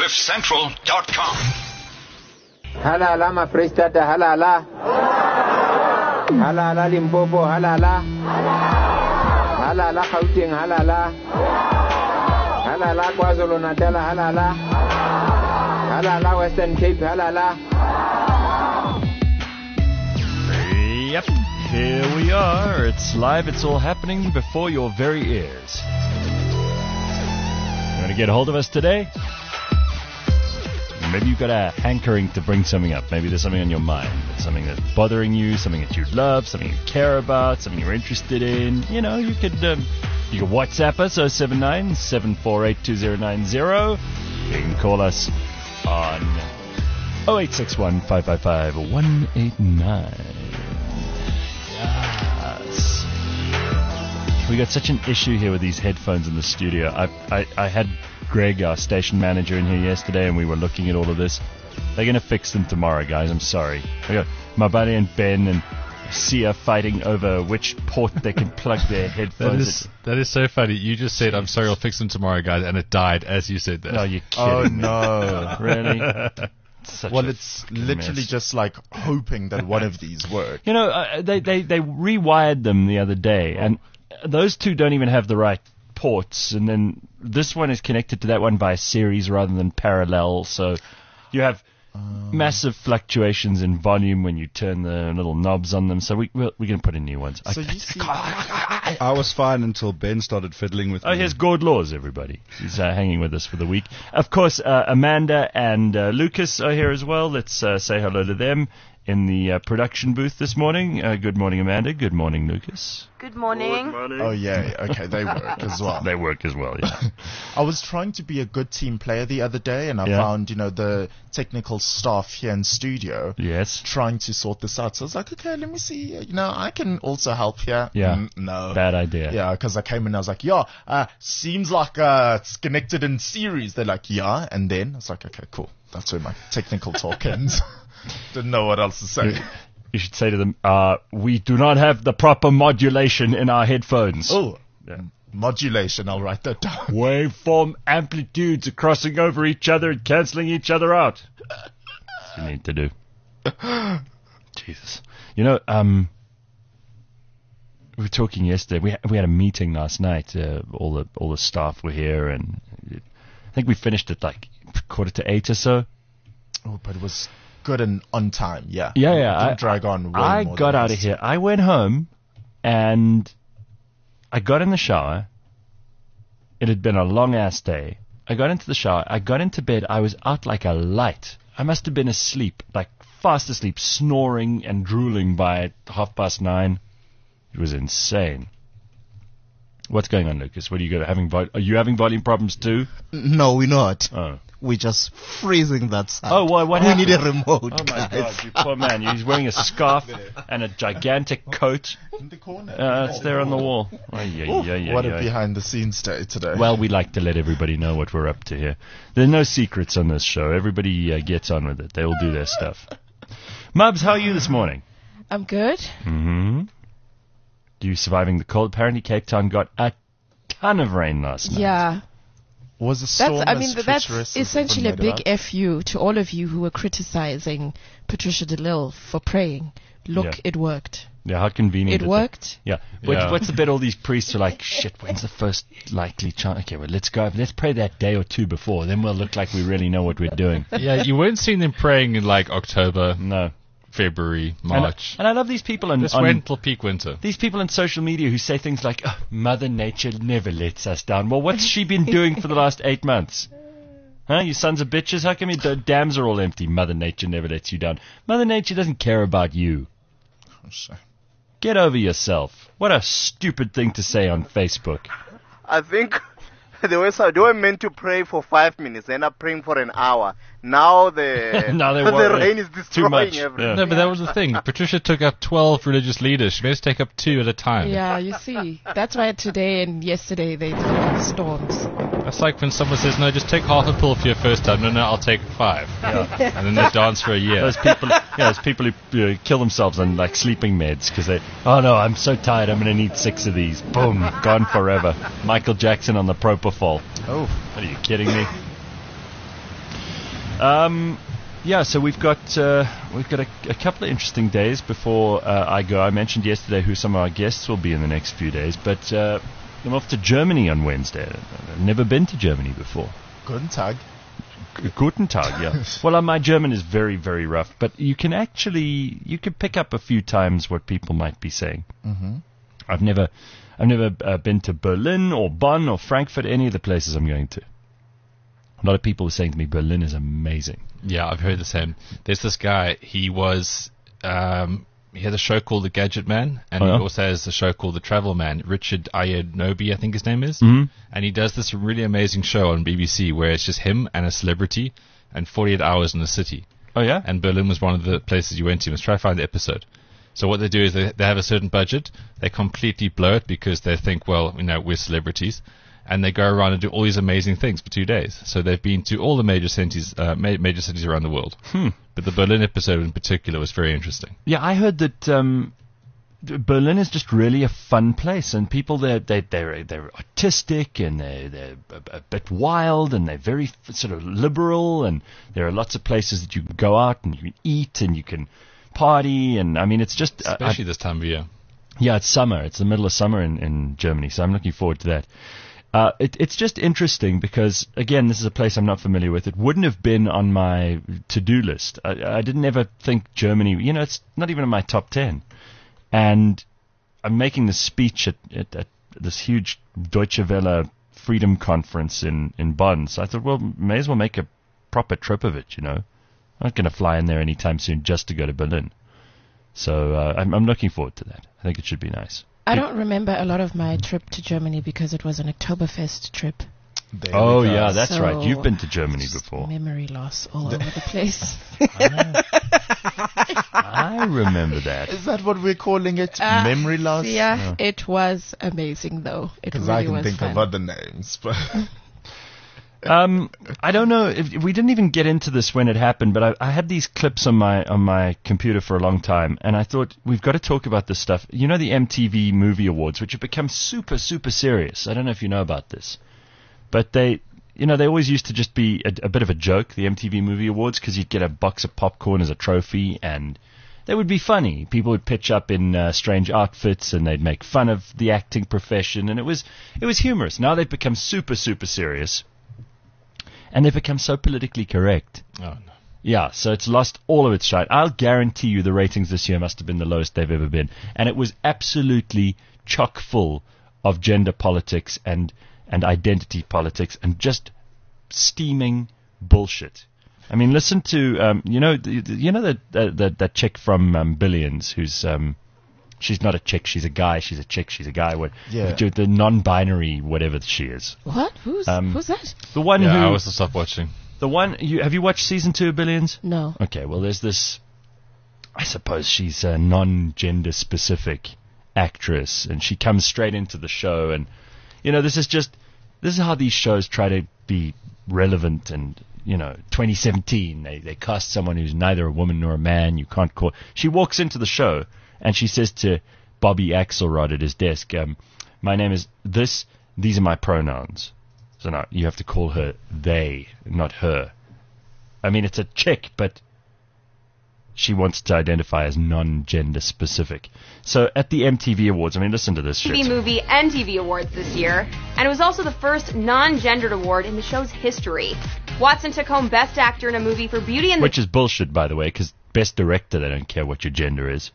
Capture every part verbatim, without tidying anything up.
cliff central dot com. Halala Mafreestata, halala. Halala Limpopo, halala. Halala Gauteng, halala. Halala KwaZulu-Natal, halala. Halala Western Cape, halala. Yep, here we are. It's live, it's all happening before your very ears. You want to get a hold of us today? Maybe you've got a hankering to bring something up. Maybe there's something on your mind. There's something that's bothering you, something that you love, something you care about, something you're interested in. You know, you could um, you can WhatsApp us, oh seven nine, seven four eight, two oh nine oh. You can call us on oh eight six one, five five five, one eight nine. Yes. We got such an issue here with these headphones in the studio. I I, I had Greg, our station manager, in here yesterday, and we were looking at all of this. They're going to fix them tomorrow, guys. I'm sorry. I got my buddy and Ben and Sia fighting over which port they can plug their headphones. That is, that is so funny. You just said, I'm sorry, I'll fix them tomorrow, guys, and it died as you said that. No, you're kidding Oh, me. no. Really? Such Well, a it's literally mess. just like hoping that one of these work. You know, uh, they, they, they rewired them the other day, and those two don't even have the right ports, and then this one is connected to that one by a series rather than parallel, so you have um, massive fluctuations in volume when you turn the little knobs on them, so we, we're, we're going to put in new ones. So I, you see, I was fine until Ben started fiddling with Oh, me. here's Gord Laws, everybody. He's uh, hanging with us for the week. Of course, uh, Amanda and uh, Lucas are here as well. Let's uh, say hello to them in the uh, production booth this morning. Uh, good morning, Amanda. Good morning, Lucas. Good morning. oh yeah, okay, they work as well. They work as well, yeah. I was trying to be a good team player the other day, and I Yeah. found, you know, the technical staff here in studio Yes. trying to sort this out. So I was like, okay, let me see. You know, I can also help here. Yeah. Mm, no. Bad idea. Yeah, because I came in and I was like, yeah, uh, seems like uh, it's connected in series. They're like, yeah. And then I was like, okay, cool. That's where my technical talk ends. Didn't know what else to say. You should say to them, uh, we do not have the proper modulation in our headphones. Oh, Yeah. modulation. I'll write that down. Waveform amplitudes are crossing over each other and cancelling each other out. That's what you need to do. Jesus. You know, um, we were talking yesterday. We we had a meeting last night. Uh, all the all the staff were here, and I think we finished at like quarter to eight or so. Oh, but it was good and on time. Yeah. Yeah, yeah. It didn't I, drag on. Way I more got than out of this. here. I went home, and I got in the shower. It had been a long ass day. I got into the shower. I got into bed. I was out like a light. I must have been asleep, like fast asleep, snoring and drooling by half past nine. It was insane. What's going on, Lucas? What are you got? Having vo- are you having volume problems too? No, we're not. Oh. We're just freezing that side. Oh, why? What we happened? need a remote. Oh my guys. God, you poor man! He's wearing a scarf and a gigantic coat. In the corner. Uh, it's there on the wall. Oh, yeah, Ooh, yeah, yeah, what yeah. a behind the scenes day today. Well, we like to let everybody know what we're up to here. There are no secrets on this show. Everybody uh, gets on with it. They all do their stuff. Mubs, how are you this morning? I'm good. Mm-hmm. You surviving the cold? Apparently Cape Town got a ton of rain last night. Yeah. was a storm That's, I as mean, that's treacherous as essentially a people made big it out? F U to all of you who were criticizing Patricia DeLille for praying. Look, Yeah. it worked. Yeah, how convenient. It that- worked. Yeah. What, Yeah. What's the bit all these priests are like, shit, when's the first likely chance? Okay, well, let's go. Let's pray that day or two before. Then we'll look like we really know what we're doing. Yeah, you weren't seeing them praying in like October, No. February, And, March. and I love these people on, Just on wait until peak winter. these people on social media who say things like, oh, Mother Nature never lets us down. Well, what's she been doing for the last eight months? Huh, you sons of bitches? How come your d- dams are all empty? Mother Nature never lets you down. Mother Nature doesn't care about you. Oh, shit. Get over yourself. What a stupid thing to say on Facebook. I think they were so, they were meant to pray for five minutes, end up praying for an hour. Now the Now they the worry. rain is Too destroying much. everything. Yeah. No, but that was the thing. Patricia took up twelve religious leaders. She made us take up two at a time. Yeah, you see. That's why today and yesterday they took off storms. That's like when someone says, no, just take half a pill for your first time. No, no, I'll take five. Yeah. And then they dance for a year. Those people, yeah, those people who uh, kill themselves on like sleeping meds because they, oh no, I'm so tired, I'm going to need six of these. Boom, gone forever. Michael Jackson on the propofol. Oh, What are you kidding me? Um, yeah, so we've got uh, we've got a, a couple of interesting days before uh, I go. I mentioned yesterday who some of our guests will be in the next few days, but uh, I'm off to Germany on Wednesday. I've never been to Germany before. Guten Tag. G- Guten Tag, yeah. Well, uh, my German is very, very rough, but you can actually you can pick up a few times what people might be saying. Mm-hmm. I've never I've never uh, been to Berlin or Bonn or Frankfurt, any of the places I'm going to. A lot of people are saying to me, Berlin is amazing. Yeah, I've heard the same. There's this guy, he was, um, he has a show called The Gadget Man, and Oh, yeah? he also has a show called The Travel Man. Richard Ayonobi, I think his name is. Mhm. And he does this really amazing show on B B C where it's just him and a celebrity and forty-eight hours in the city. Oh, yeah? And Berlin was one of the places you went to. Let's try to find the episode. So what they do is they, they have a certain budget. They completely blow it because they think, well, you know, we're celebrities. And they go around and do all these amazing things for two days. So they've been to all the major cities, uh, ma- major cities around the world. Hmm. But the Berlin episode in particular was very interesting. Yeah, I heard that um, d- Berlin is just really a fun place, and people there, they, they're they're artistic and they're they're a, a bit wild, and they're very f- sort of liberal, and there are lots of places that you can go out and you can eat and you can party, and I mean it's just uh, I- Especially this time of year. yeah, it's summer. It's the middle of summer in, in Germany, so I'm looking forward to that. Uh, it, it's just interesting because, again, this is a place I'm not familiar with. It wouldn't have been on my to-do list. I, I didn't ever think Germany, you know, it's not even in my top ten. And I'm making this speech at, at, at this huge Deutsche Welle Freedom Conference in, in Bonn. So I thought, well, may as well make a proper trip of it, you know. I'm not going to fly in there anytime soon just to go to Berlin. So uh, I'm, I'm looking forward to that. I think it should be nice. I don't remember a lot of my trip to Germany because it was an Oktoberfest trip. There Oh, we go. yeah, that's So, right. You've been to Germany just before. Memory loss all over the place. I remember that. Is that what we're calling it? Uh, Memory loss? Yeah, it was amazing though. It Because really I can was think fun. of other names, but Um, I don't know if we didn't even get into this when it happened, but I, I had these clips on my on my computer for a long time, and I thought we've got to talk about this stuff. You know, the M T V Movie Awards, which have become super super serious. I don't know if you know about this, but they, you know, they always used to just be a, a bit of a joke, the M T V Movie Awards, because you'd get a box of popcorn as a trophy, and they would be funny. People would pitch up in uh, strange outfits, and they'd make fun of the acting profession, and it was it was humorous. Now they've become super super serious. And they've become so politically correct. Oh, no. Yeah, so it's lost all of its shine. I'll guarantee you the ratings this year must have been the lowest they've ever been. And it was absolutely chock full of gender politics and, and identity politics and just steaming bullshit. I mean, listen to, um, you know, the, the- you know that, that, that, that chick from um, Billions who's, um, she's not a chick, she's a guy, she's a chick, she's a guy, what, Yeah. the, the non-binary whatever she is. What? Who's Um, who's that? The one Yeah, who... I was to stop watching. The one you have you watched season two of Billions? No. Okay, well there's this. I suppose she's a non-gender specific actress, and she comes straight into the show, and you know this is just this is how these shows try to be relevant, and you know twenty seventeen they they cast someone who's neither a woman nor a man. You can't call. She walks into the show and she says to Bobby Axelrod at his desk, um, "My name is this. These are my pronouns." So now you have to call her they, not her. I mean, it's a chick, but she wants to identify as non-gender specific. So at the M T V Awards, I mean, listen to this T V shit. Movie and T V Awards this year, and it was also the first non-gendered award in the show's history. Watson took home Best Actor in a Movie for Beauty and the Which is bullshit, by the way, because Best Director, they don't care what your gender is.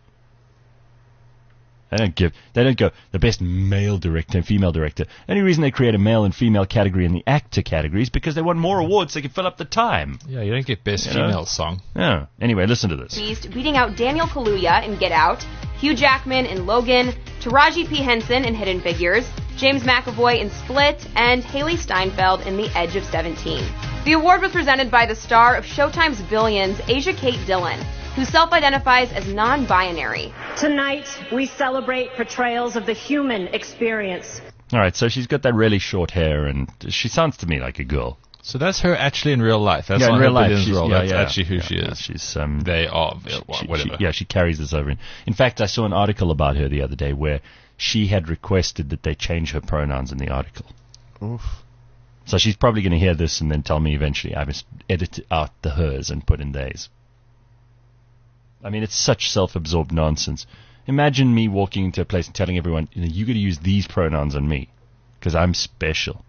They don't give. They don't go the best male director and female director. The only reason they create a male and female category in the actor category is because they want more awards so they can fill up the time. Yeah, you don't get best You know? female song. Yeah. Anyway, listen to this. Beast, beating out Daniel Kaluuya in Get Out, Hugh Jackman in Logan, Taraji P. Henson in Hidden Figures, James McAvoy in Split, and Haley Steinfeld in The Edge of seventeen. The award was presented by the star of Showtime's Billions, Asia Kate Dillon, who self-identifies as non-binary. Tonight, we celebrate portrayals of the human experience. All right, so she's got that really short hair, and she sounds to me like a girl. So that's her actually in real life. That's yeah, not in her real life, Billions she's, role. yeah, That's yeah, actually who yeah, she yeah, is. she's um, They are, she- whatever. she- yeah, she carries this over. In, in fact, I saw an article about her the other day where she had requested that they change her pronouns in the article. Oof. So she's probably going to hear this and then tell me eventually I must edit out the hers and put in theirs. I mean, it's such self-absorbed nonsense. Imagine me walking into a place and telling everyone, you know, you got to use these pronouns on me because I'm special.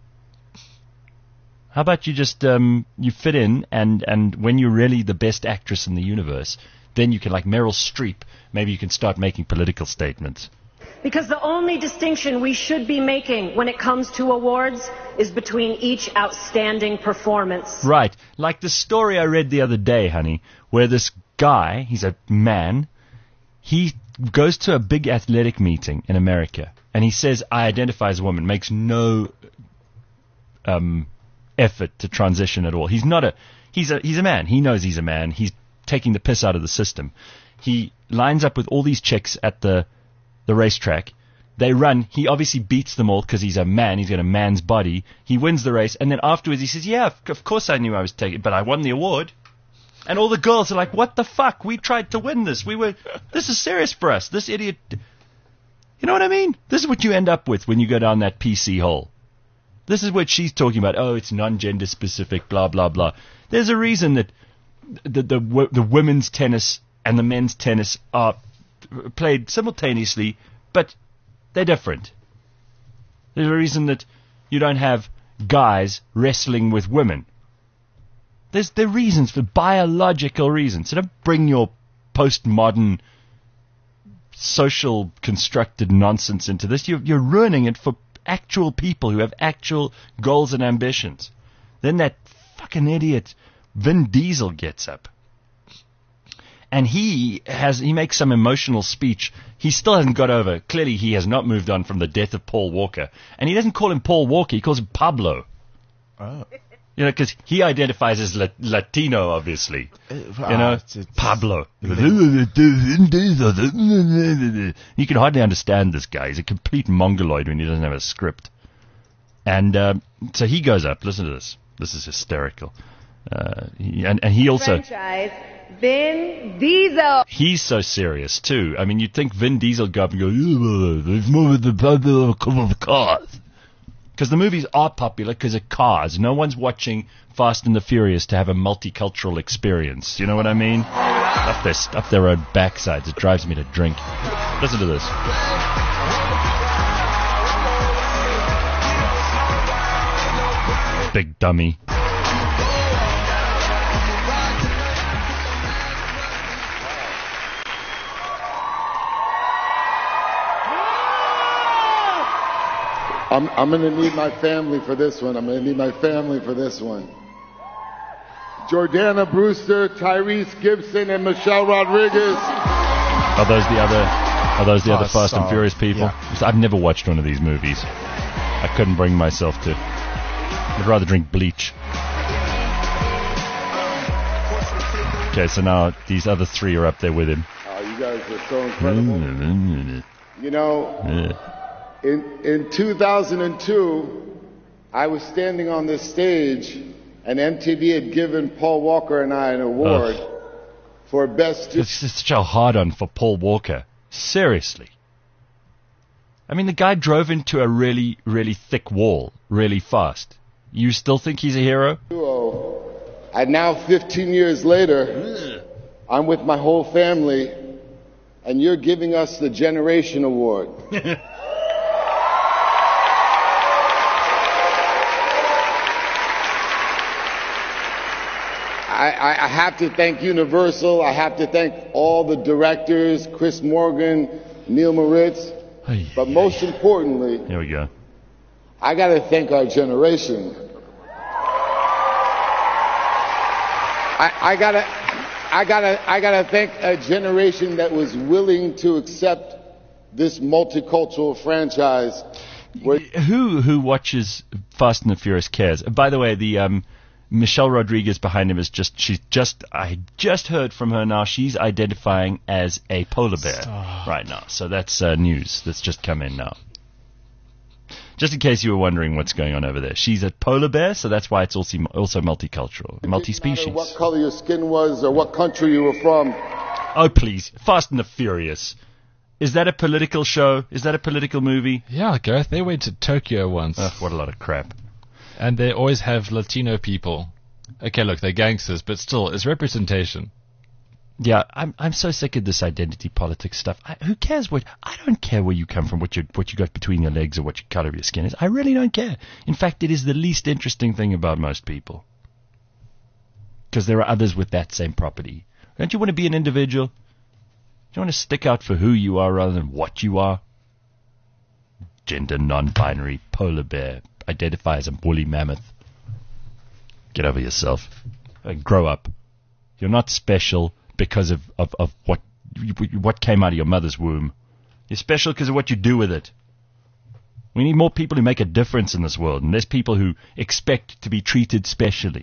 How about you just um, you fit in, and, and when you're really the best actress in the universe, then you can, like Meryl Streep, maybe you can start making political statements. Because the only distinction we should be making when it comes to awards is between each outstanding performance. Right. Like the story I read the other day, honey, where this guy, he's a man, he goes to a big athletic meeting in America, and he says, I identify as a woman, makes no um, effort to transition at all. He's not a, he's a, he's a man. He knows he's a man. He's taking the piss out of the system. He lines up with all these chicks at the the racetrack. They run. He obviously beats them all because he's a man. He's got a man's body. He wins the race, and then afterwards he says, yeah, of, of course I knew I was taking, but I won the award. And all the girls are like, what the fuck? We tried to win this. We were, this is serious for us. This idiot. You know what I mean? This is what you end up with when you go down that P C hole. This is what she's talking about. Oh, it's non-gender specific, blah, blah, blah. There's a reason that the, the, the women's tennis and the men's tennis are played simultaneously, but they're different. There's a reason that you don't have guys wrestling with women. There's there are reasons, for biological reasons. So don't bring your postmodern social constructed nonsense into this. You're, you're ruining it for actual people who have actual goals and ambitions. Then that fucking idiot Vin Diesel gets up. And he has he makes some emotional speech. He still hasn't got over. Clearly, he has not moved on from the death of Paul Walker. And he doesn't call him Paul Walker. He calls him Pablo. Oh. You know, because he identifies as La- Latino, obviously. Uh, you ah, know, it's, it's, Pablo. You can hardly understand this guy. He's a complete mongoloid when he doesn't have a script. And um, so he goes up. Listen to this. This is hysterical. Uh, he, and, and he also... Franchise. Vin Diesel. He's so serious too. I mean, you'd think Vin Diesel go up and go, "There's more of the popular cars," because the movies are popular because of cars. No one's watching Fast and the Furious to have a multicultural experience. You know what I mean? Up their up their own backsides. It drives me to drink. Listen to this. Big dummy. I'm, I'm going to need my family for this one. I'm going to need my family for this one. Jordana Brewster, Tyrese Gibson, and Michelle Rodriguez. Are those the other? Are those the other Fast and Furious people? Yeah. I've never watched one of these movies. I couldn't bring myself to. I'd rather drink bleach. Okay, so now these other three are up there with him. Oh, you guys are so incredible. You know. Yeah. In in two thousand two, I was standing on this stage, and M T V had given Paul Walker and I an award Ugh. for best. It's such a hard-on for Paul Walker. Seriously. I mean, the guy drove into a really, really thick wall really fast. You still think he's a hero? And now, fifteen years later, I'm with my whole family, and you're giving us the Generation Award. I, I have to thank Universal. I have to thank all the directors, Chris Morgan, Neil Moritz. But most importantly, here we go. I got to thank our generation. I, I gotta, I gotta, I gotta thank a generation that was willing to accept this multicultural franchise. Where who who watches Fast and the Furious cares? By the way, the um. Michelle Rodriguez behind him is just, she's just, I just heard from her now, she's identifying as a polar bear Stop. right now. So that's uh, news that's just come in now. Just in case you were wondering what's going on over there. She's a polar bear, so that's why it's also, also multicultural, multi-species. No matter what color your skin was or what country you were from. Oh, please. Fast and the Furious. Is that a political show? Is that a political movie? Yeah, Gareth, they went to Tokyo once. Oh, what a lot of crap. And they always have Latino people. Okay, look, they're gangsters, but still, it's representation. Yeah, I'm I'm so sick of this identity politics stuff. I, who cares what? I don't care where you come from, what you what you got between your legs, or what your color of your skin is. I really don't care. In fact, it is the least interesting thing about most people, because there are others with that same property. Don't you want to be an individual? Do you want to stick out for who you are rather than what you are? Gender non-binary, polar bear, identify as a woolly mammoth. Get over yourself. Uh, grow up. You're not special because of, of, of what what came out of your mother's womb. You're special because of what you do with it. We need more people who make a difference in this world, and less people who expect to be treated specially.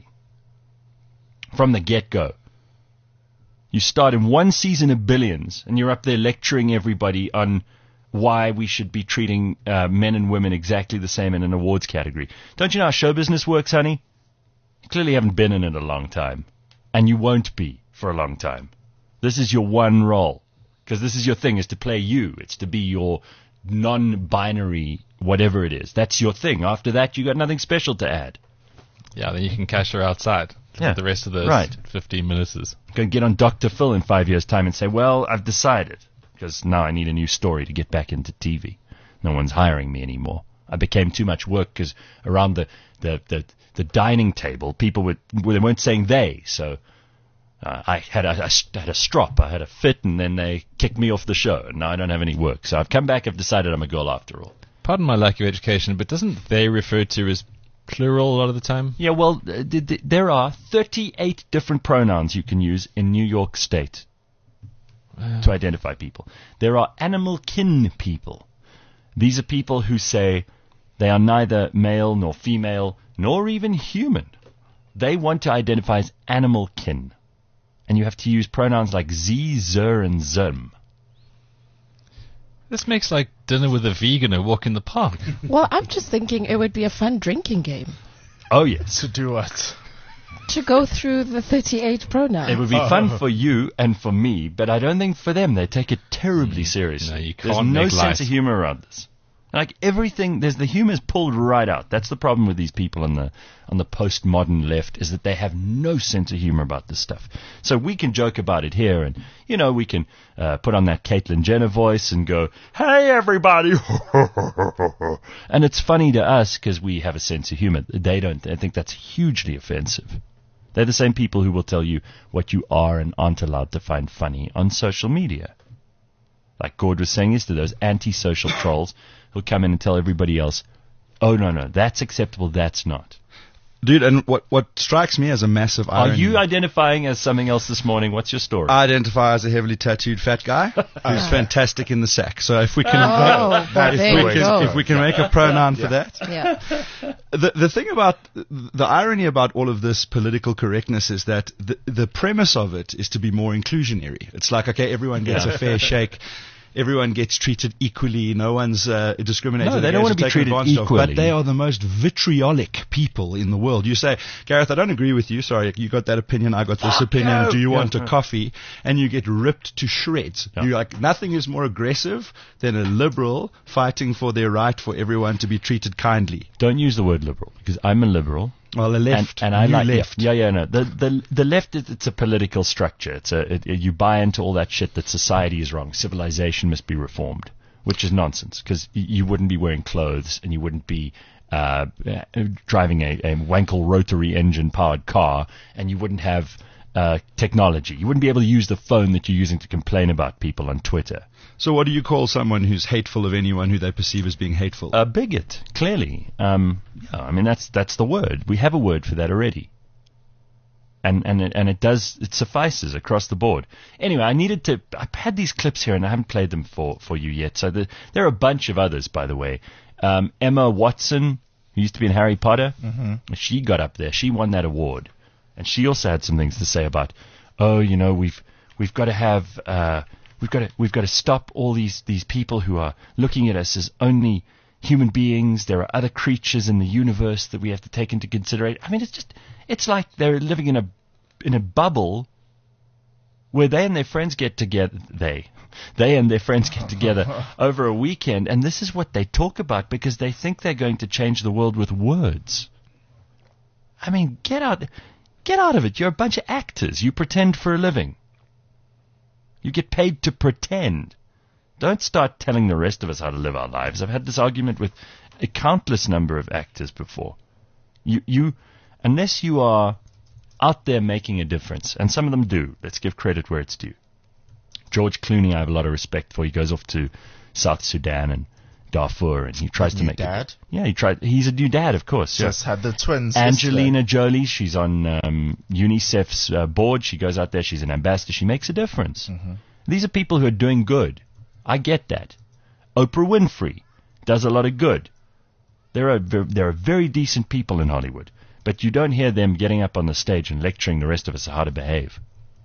From the get-go. You start in one season of Billions, and you're up there lecturing everybody on why we should be treating uh, men and women exactly the same in an awards category. Don't you know how show business works, honey? You clearly haven't been in it a long time. And you won't be for a long time. This is your one role. Because this is your thing, is to play you. It's to be your non-binary whatever it is. That's your thing. After that, you got nothing special to add. Yeah, then you can cash her outside. Yeah, the rest of the right. fifteen minutes is. Go get on Doctor Phil in five years' time and say, well, I've decided. Because now I need a new story to get back into T V. No one's hiring me anymore. I became too much work because around the, the, the, the dining table, people would, well, they weren't saying they, so uh, I had a, I had a strop, I had a fit, and then they kicked me off the show, and now I don't have any work. So I've come back, I've decided I'm a girl after all. Pardon my lack of education, but doesn't they refer to as plural a lot of the time? Yeah, well, uh, d- d- there are thirty-eight different pronouns you can use in New York State uh. to identify people. There are animal kin people. These are people who say they are neither male nor female nor even human. They want to identify as animal kin. And you have to use pronouns like z, zer, and zim. This makes like dinner with a vegan or walk in the park. Well, I'm just thinking it would be a fun drinking game. Oh, yes. To do what? To go through the thirty-eight pronouns. It would be Oh. fun for you and for me, but I don't think for them. They take it terribly seriously. No, you There's can't no make sense light. of humor around this. Like everything, there's the humor's pulled right out. That's the problem with these people on the on the postmodern left, is that they have no sense of humor about this stuff. So we can joke about it here, and you know we can uh, put on that Caitlyn Jenner voice and go, "Hey everybody," and it's funny to us because we have a sense of humor. They don't. I think that's hugely offensive. They're the same people who will tell you what you are and aren't allowed to find funny on social media. Like Gord was saying yesterday, those anti-social trolls who'll come in and tell everybody else, oh, no, no, that's acceptable, that's not. Dude, and what, what strikes me as a massive Are irony... you identifying as something else this morning? What's your story? I identify as a heavily tattooed fat guy who's fantastic in the sack. So if we can, Oh, if, well, we there you can go. if we can make a pronoun for that. Yeah. The the thing about the irony about all of this political correctness is that the the premise of it is to be more inclusionary. It's like, okay, everyone gets Yeah. a fair shake. Everyone gets treated equally. No one's uh, discriminated No, they against don't wanna or be taken treated advantage of. equally. But they are the most vitriolic people in the world. You say, Gareth, I don't agree with you. Sorry, you got that opinion. I got this opinion. you. Do you Yeah. want a coffee? And you get ripped to shreds. Yeah. You're like, nothing is more aggressive than a liberal fighting for their right for everyone to be treated kindly. Don't use the word liberal, because I'm a liberal. Well, the left. And, and I you like left. Yeah, yeah, no. The the the left is it's a political structure. It's a it, it- you buy into all that shit that society is wrong, civilization must be reformed, which is nonsense. Because y- you wouldn't be wearing clothes and you wouldn't be uh, uh, driving a, a Wankel rotary engine powered car, and you wouldn't have uh, technology. You wouldn't be able to use the phone that you're using to complain about people on Twitter. So what do you call someone who's hateful of anyone who they perceive as being hateful? A bigot, clearly. Um, yeah, I mean, that's that's the word. We have a word for that already. And and it, and it does, it suffices across the board. Anyway, I needed to, I've had these clips here and I haven't played them for, for you yet. So the, there are a bunch of others, by the way. Um, Emma Watson, who used to be in Harry Potter, Mm-hmm. she got up there. She won that award. And she also had some things to say about, oh, you know, we've we've got to have... Uh, We've got to we've got to stop all these, these people who are looking at us as only human beings. There are other creatures in the universe that we have to take into consideration. I mean, it's just it's like they're living in a in a bubble where they and their friends get together. They they and their friends get together over a weekend, and this is what they talk about because they think they're going to change the world with words. I mean, get out, get out of it. You're a bunch of actors. You pretend for a living. You get paid to pretend. Don't start telling the rest of us how to live our lives. I've had this argument with a countless number of actors before. You, you, unless you are out there making a difference, and some of them do. Let's give credit where it's due. George Clooney, I have a lot of respect for. He goes off to South Sudan and Darfur, and he tries a to new make dad. A, yeah, he tried. He's a new dad, of course. Just yeah. had the twins. Angelina Jolie, she's on um, UNICEF's uh, board. She goes out there. She's an ambassador. She makes a difference. Mm-hmm. These are people who are doing good. I get that. Oprah Winfrey does a lot of good. There are there are very decent people in Hollywood, but you don't hear them getting up on the stage and lecturing the rest of us how to behave.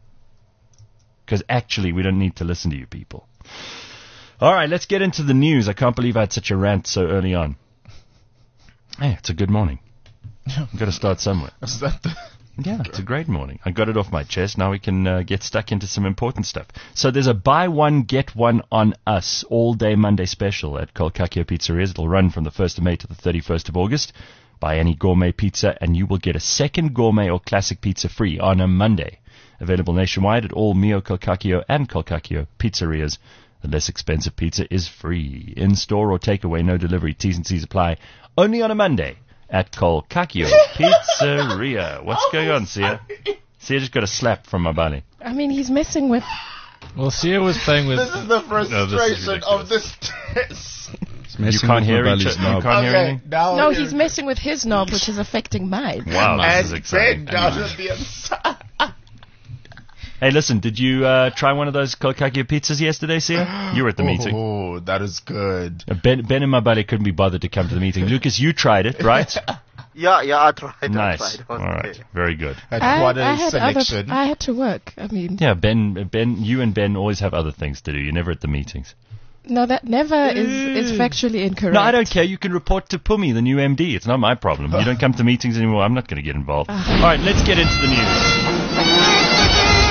Because actually, we don't need to listen to you people. All right, let's get into the news. I can't believe I had such a rant so early on. Hey, it's a good morning. I've got to start somewhere. Is that the... Yeah, it's a great morning. I got it off my chest. Now we can uh, get stuck into some important stuff. So there's a buy one, get one on us all-day Monday special at Kolkakio Pizzerias. It'll run from the first of May to the thirty-first of August. Buy any gourmet pizza and you will get a second gourmet or classic pizza free on a Monday. Available nationwide at all Mio Kolkakio and Kolkakio Pizzerias. The less expensive pizza is free. In-store or takeaway, no delivery. T's and C's apply. Only on a Monday at Kolkakio Pizzeria. What's going on, Sia? Sia just got a slap from Mabali. I mean, he's messing with... Well, Sia was playing with... This is the frustration no, of this test. You can't hear each other. You can't hear anything? Now No, hear he's messing with his knob, which is affecting mine. Wow, this and is exciting. then down on the inside. Hey, listen, did you uh, try one of those Kolkakio pizzas yesterday, Sia? You were at the meeting. Oh, that is good. Uh, Ben, ben and Mabali couldn't be bothered to come to the meeting. Lucas, you tried it, right? Yeah, yeah, I tried. Nice. I tried. All right, very good. Had I, quite a I had selection. Other, I had to work. I mean, Yeah, Ben, Ben, you and Ben always have other things to do. You're never at the meetings. no, that never is, is factually incorrect. No, I don't care. You can report to Pumi, the new M D. It's not my problem. You don't come to meetings anymore. I'm not going to get involved. All right, let's get into the news.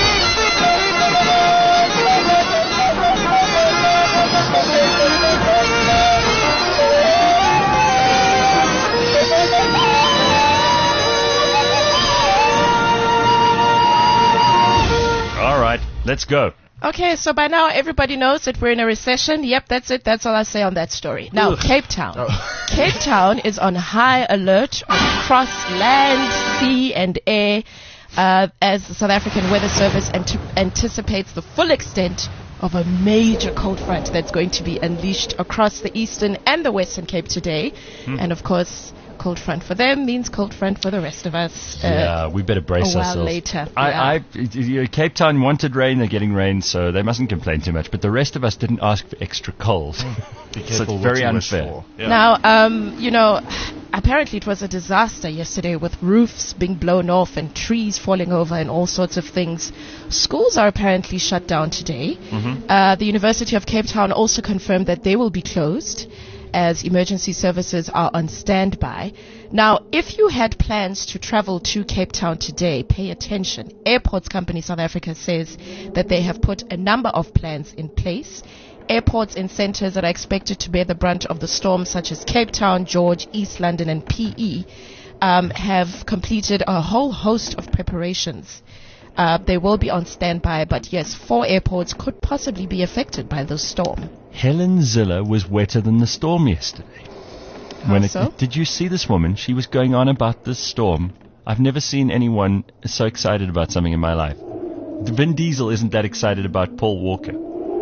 All right, let's go. Okay, so by now everybody knows that we're in a recession. Yep, that's it. That's all I say on that story. Now, Cape Town. Oh. Cape Town is on high alert across land, sea, and air uh, as the South African Weather Service ant- anticipates the full extent of a major cold front that's going to be unleashed across the eastern and the western Cape today. Hmm. And of course, cold front for them means cold front for the rest of us. Uh, Yeah, we better brace a while ourselves. later. I, yeah. I, you know, Cape Town wanted rain, they're getting rain, so they mustn't complain too much. But the rest of us didn't ask for extra cold. Be So careful it's what very you wish unfair. for. Yeah. Now, um, you know, apparently it was a disaster yesterday with roofs being blown off and trees falling over and all sorts of things. Schools are apparently shut down today. Mhm. Uh, the University of Cape Town also confirmed that they will be closed as emergency services are on standby. Now, if you had plans to travel to Cape Town today, pay attention. Airports Company South Africa says that they have put a number of plans in place. Airports in centers that are expected to bear the brunt of the storm, such as Cape Town, George, East London, and P E, um, have completed a whole host of preparations. Uh, they will be on standby, but yes, four airports could possibly be affected by the storm. Helen Ziller was wetter than the storm yesterday. How When it, so? Did you see this woman? She was going on about this storm. I've never seen anyone so excited about something in my life. Vin Diesel isn't that excited about Paul Walker.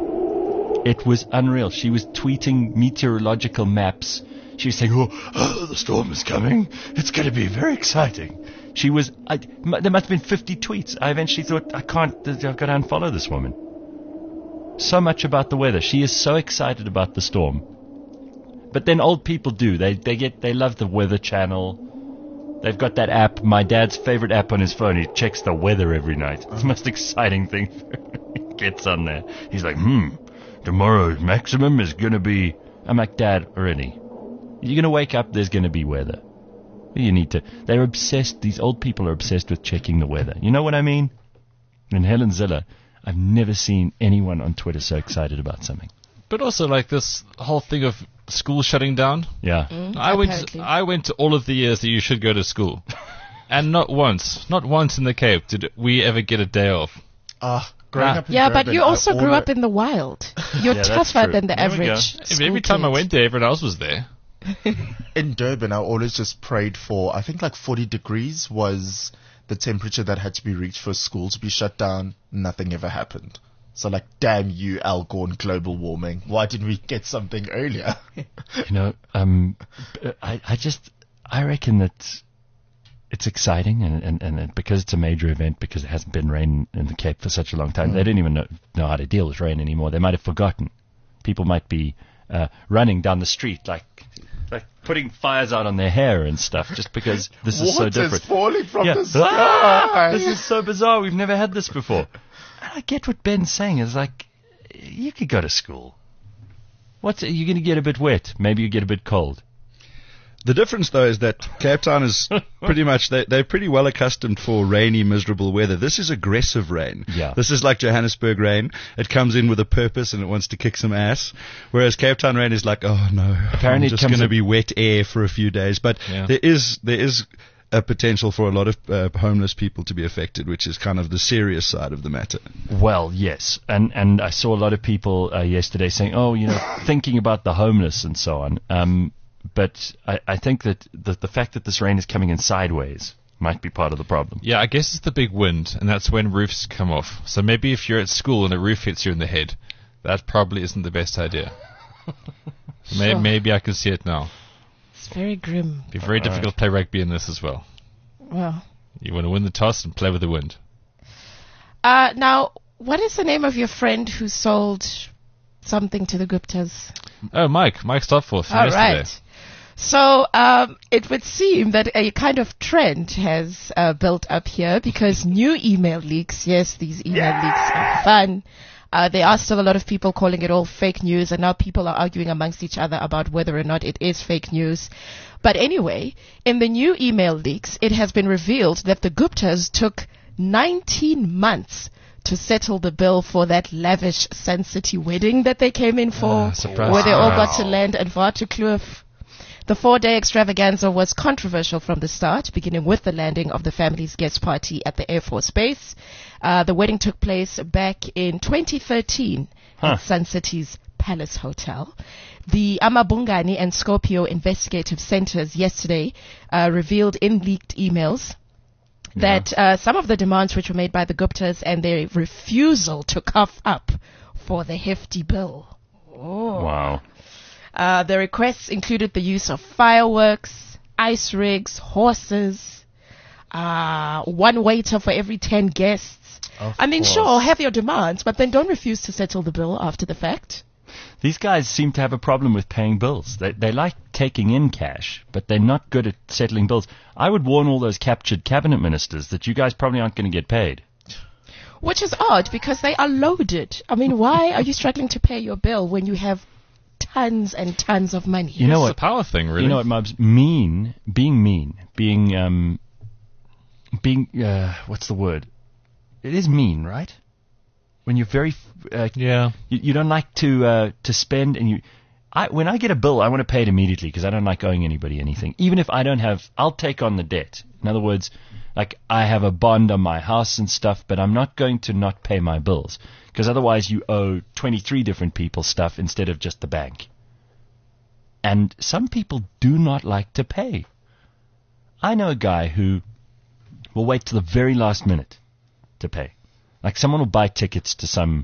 It was unreal. She was tweeting meteorological maps. She was saying, oh, oh the storm is coming. It's going to be very exciting. She was, I, m- there must have been fifty tweets. I eventually thought, I can't, I've got to unfollow this woman. So much about the weather. She is so excited about the storm. But then old people do. They they get they love the Weather Channel. They've got that app, my dad's favorite app on his phone. He checks the weather every night. It's the most exciting thing. He gets on there. He's like, hmm, tomorrow's maximum is going to be... I'm like, Dad, already. You're going to wake up, there's going to be weather. You need to... They're obsessed, these old people are obsessed with checking the weather. You know what I mean? And Helen Ziller, I've never seen anyone on Twitter so excited about something. But also, like, this whole thing of school shutting down. Yeah. Mm, I went. apparently. To, I went to all of the years that you should go to school. And not once, not once in the Cape did we ever get a day off. Ah. Growing Nah. up in Yeah, Durban, but you I also grew always- up in the wild. You're Yeah, that's tougher true. than the There we go. average. Every, every time I went there, everyone else was there. In Durban, I always just prayed for, I think like forty degrees was the temperature that had to be reached for school to be shut down. Nothing ever happened. So like, damn you, Al Gore and global warming. Why didn't we get something earlier? You know, um, I, I just, I reckon that it's exciting, and, and, and because it's a major event, because there hasn't been rain in the Cape for such a long time, Mm. they don't even know, know how to deal with rain anymore. They might have forgotten. People might be uh, running down the street like like putting fires out on their hair and stuff just because this is so Water's different. falling from Yeah. the sky. Ah, this is so bizarre. We've never had this before. And I get what Ben's saying. It's like, you could go to school. What's you're going to get a bit wet. Maybe you get a bit cold. The difference, though, is that Cape Town is pretty much, they, they're pretty well accustomed for rainy, miserable weather. This is aggressive rain. Yeah. This is like Johannesburg rain. It comes in with a purpose and it wants to kick some ass. Whereas Cape Town rain is like, oh no, Apparently I'm it just comes going to in- be wet air for a few days. But Yeah. there is, there is a potential for a lot of uh, homeless people to be affected, which is kind of the serious side of the matter. Well, yes, and and I saw a lot of people uh, yesterday saying, "Oh, you know, thinking about the homeless and so on." Um, but I, I think that the the fact that this rain is coming in sideways might be part of the problem. Yeah, I guess it's the big wind, and that's when roofs come off. So maybe if you're at school and a roof hits you in the head, that probably isn't the best idea. May- Sure. Maybe I can see it now. It's very grim. It'd be very difficult to play rugby in this as well. Well, You want to win the toss and play with the wind. uh, now, what is the name of your friend who sold something to the Guptas? Oh, Mike. Mike Stopforth from All yesterday. right. So um, it would seem that a kind of trend has uh, built up here because new email leaks, yes, these email leaks are fun. Uh, there are still a lot of people calling it all fake news, and now people are arguing amongst each other about whether or not it is fake news. But anyway, in the new email leaks, it has been revealed that the Guptas took nineteen months to settle the bill for that lavish Sun City wedding that they came in for, Ah, surprise, where they all got surprise. to land at Waterkloof. The four-day extravaganza was controversial from the start, beginning with the landing of the family's guest party at the Air Force Base. Uh, the wedding took place back in twenty thirteen Huh. at Sun City's Palace Hotel. The Amabungani and Scorpio investigative centers yesterday uh, revealed in leaked emails that uh, some of the demands which were made by the Guptas and their refusal to cough up for the hefty bill. Oh. Wow. Uh, the requests included the use of fireworks, ice rigs, horses, uh, one waiter for every ten guests. Of I mean, course. sure, have your demands, but then don't refuse to settle the bill after the fact. These guys seem to have a problem with paying bills. They they like taking in cash, but they're not good at settling bills. I would warn all those captured cabinet ministers that you guys probably aren't going to get paid. Which is odd because they are loaded. I mean, why are you struggling to pay your bill when you have tons and tons of money? You know It's what? a power thing, really. You know what, Mubs? Mean, being mean, being um, being uh, what's the word? It is mean, right? When you're very uh, Yeah. you, you don't like to uh, to spend, and you. I when I get a bill, I want to pay it immediately because I don't like owing anybody anything. Even if I don't have, I'll take on the debt. In other words, like I have a bond on my house and stuff, but I'm not going to not pay my bills because otherwise you owe twenty-three different people stuff instead of just the bank. And some people do not like to pay. I know a guy who will wait till the very last minute to pay. Like someone will buy tickets to some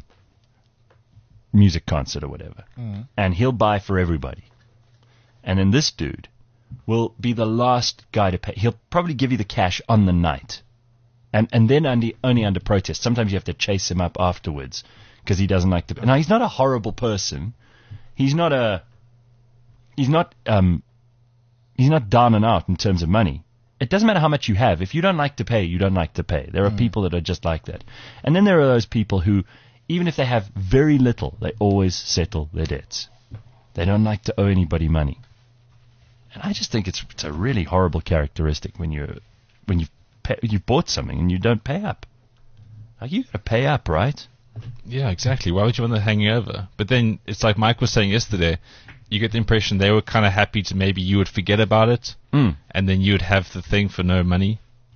music concert or whatever, Mm. and he'll buy for everybody. And then this dude will be the last guy to pay. He'll probably give you the cash on the night, and and then only only under protest. Sometimes you have to chase him up afterwards because he doesn't like to. Now he's not a horrible person. He's not a. He's not um. He's not down and out in terms of money. It doesn't matter how much you have. If you don't like to pay, you don't like to pay. There are Mm. people that are just like that. And then there are those people who, even if they have very little, they always settle their debts. They don't like to owe anybody money. And I just think it's it's a really horrible characteristic when you when you pay, you bought something and you don't pay up. Like you got to pay up, right? Yeah, exactly. Why would you want to hang you over? But then it's like Mike was saying yesterday. You get the impression they were kind of happy to maybe you would forget about it, Mm. and then you would have the thing for no money.